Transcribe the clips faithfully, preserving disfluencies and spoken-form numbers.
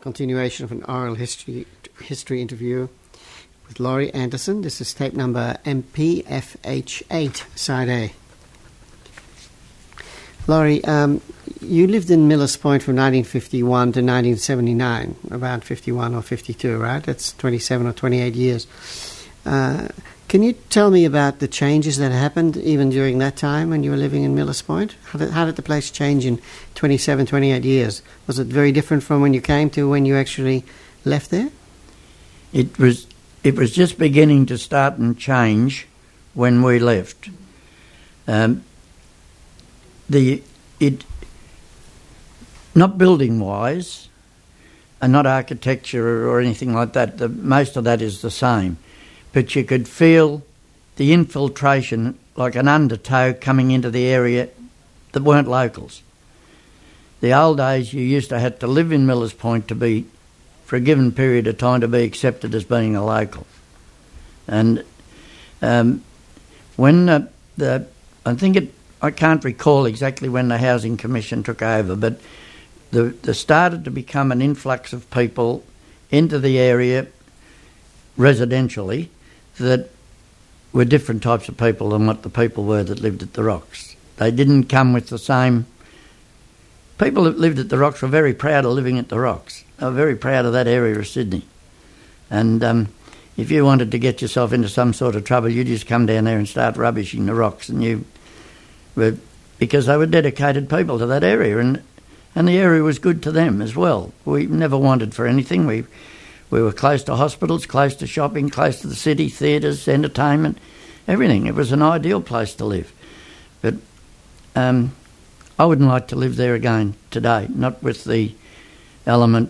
continuation of an oral history history interview with Laurie Anderson. This is tape number M P F H eight, side A. Laurie, um, you lived in Millers Point from nineteen fifty-one to nineteen seventy-nine, around fifty-one or fifty-two, right? That's twenty-seven or twenty-eight years. Uh, can you tell me about the changes that happened even during that time when you were living in Millers Point? How did, how did the place change in twenty-seven, twenty-eight years? Was it very different from when you came to when you actually left there? It was it was just beginning to start and change when we left. Um, the it not building wise, and not architecture or anything like that. The, most of that is the same, but you could feel the infiltration like an undertow coming into the area that weren't locals. The old days, you used to have to live in Millers Point to be, for a given period of time, to be accepted as being a local. And um, when uh, the, I think it, I can't recall exactly when the Housing Commission took over, but the, there started to become an influx of people into the area residentially that were different types of people than what the people were that lived at the Rocks. They didn't come with the same... People that lived at the Rocks were very proud of living at the Rocks. They were very proud of that area of Sydney. And um, if you wanted to get yourself into some sort of trouble, you just come down there and start rubbishing the Rocks, and you were... because they were dedicated people to that area, and and the area was good to them as well. We never wanted for anything. We we were close to hospitals, close to shopping, close to the city, theatres, entertainment, everything. It was an ideal place to live. But um, I wouldn't like to live there again today, not with the element.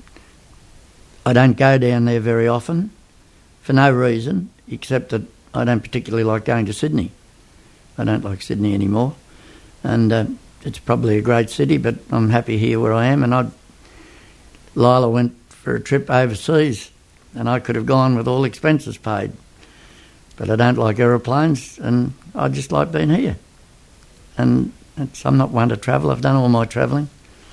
I don't go down there very often for no reason, except that I don't particularly like going to Sydney. I don't like Sydney anymore. And uh, it's probably a great city, but I'm happy here where I am. And I'd, Lila went for a trip overseas, and I could have gone with all expenses paid. But I don't like aeroplanes, and I just like being here. And it's, I'm not one to travel. I've done all my travelling.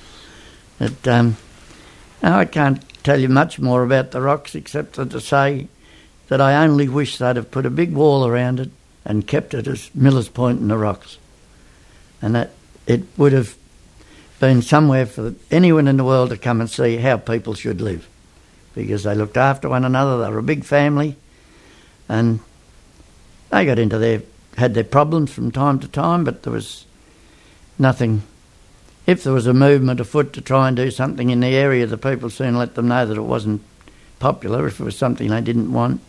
But um, now I can't tell you much more about the Rocks, except that to say that I only wish they'd have put a big wall around it and kept it as Millers Point and the Rocks. And that it would have been somewhere for anyone in the world to come and see how people should live, because they looked after one another. They were a big family, and they got into their had their problems from time to time, but there was nothing. If there was a movement afoot to try and do something in the area, the people soon let them know that it wasn't popular if it was something they didn't want.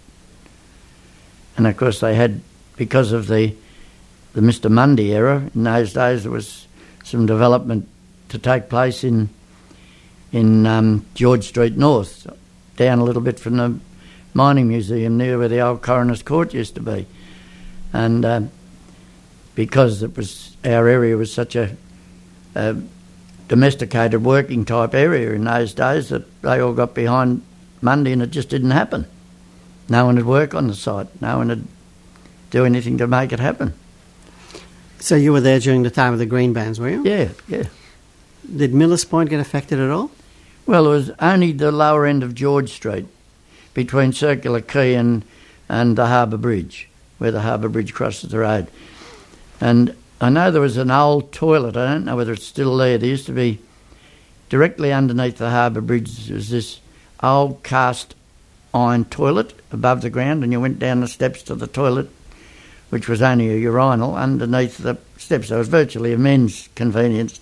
And of course they had, because of the the Mister Mundy era, in those days there was some development to take place in in um, George Street North, down a little bit from the mining museum near where the old coroner's court used to be. And uh, because it was our area was such a, a domesticated working type area in those days, that they all got behind Mundy, and it just didn't happen. No one would work on the site. No one would do anything to make it happen. So you were there during the time of the green bans, were you? Yeah, yeah. Did Millers Point get affected at all? Well, it was only the lower end of George Street, between Circular Quay and, and the Harbour Bridge, where the Harbour Bridge crosses the road. And I know there was an old toilet, I don't know whether it's still there. There used to be, directly underneath the Harbour Bridge, there was this old cast iron toilet above the ground, and you went down the steps to the toilet, which was only a urinal underneath the steps. So it was virtually a men's convenience.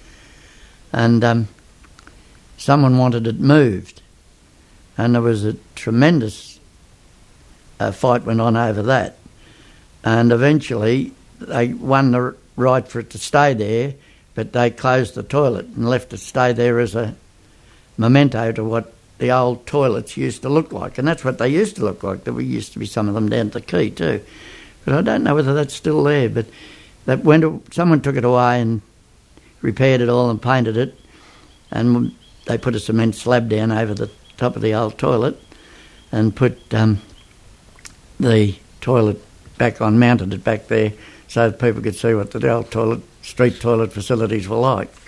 And um, someone wanted it moved. And there was a tremendous uh, fight went on over that. And eventually they won the right for it to stay there, but they closed the toilet and left it stay there as a memento to what the old toilets used to look like. And that's what they used to look like. There used to be some of them down at the quay too. But I don't know whether that's still there. But that went, someone took it away and repaired it all and painted it, and they put a cement slab down over the top of the old toilet and put um, the toilet back on, mounted it back there so that people could see what the old toilet, street toilet facilities were like.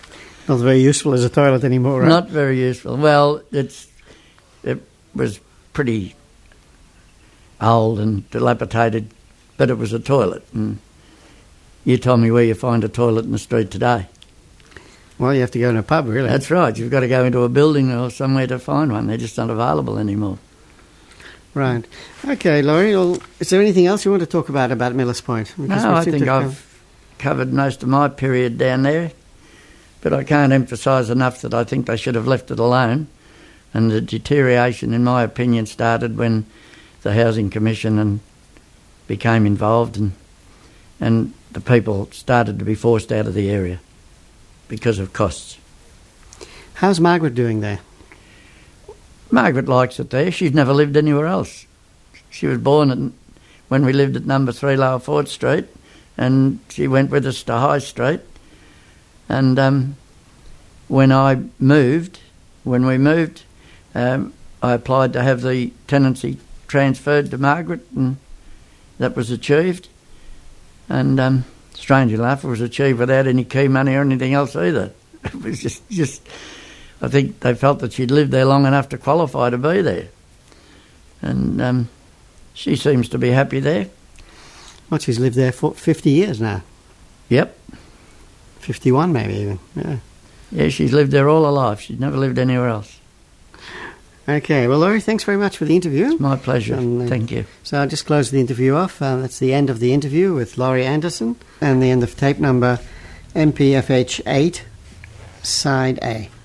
Not very useful as a toilet anymore, right? Not very useful. Well, it's it was pretty old and dilapidated, but it was a toilet. And you tell me where you find a toilet in the street today. Well, you have to go in a pub, really. That's right. You've got to go into a building or somewhere to find one. They're just not available anymore. Right. Okay, Laurie, well, is there anything else you want to talk about about Millers Point? Because no, we I seem think to I've have- covered most of my period down there, but I can't emphasise enough that I think they should have left it alone, and the deterioration, in my opinion, started when the Housing Commission and became involved, and and the people started to be forced out of the area because of costs. How's Margaret doing there? Margaret likes it there. She's never lived anywhere else. She was born in, when we lived at number three Lower Fort Street, and she went with us to High Street. And um, when I moved, when we moved, um, I applied to have the tenancy transferred to Margaret, and that was achieved. And um, strangely enough, it was achieved without any key money or anything else either. It was just, just, I think they felt that she'd lived there long enough to qualify to be there. And um, she seems to be happy there. Well, she's lived there for fifty years now. Yep. fifty-one maybe even, yeah. Yeah, she's lived there all her life. She's never lived anywhere else. Okay, well, Laurie, thanks very much for the interview. It's my pleasure. And, uh, Thank you. So I'll just close the interview off. Uh, that's the end of the interview with Laurie Anderson and the end of tape number M P F H eight, side A.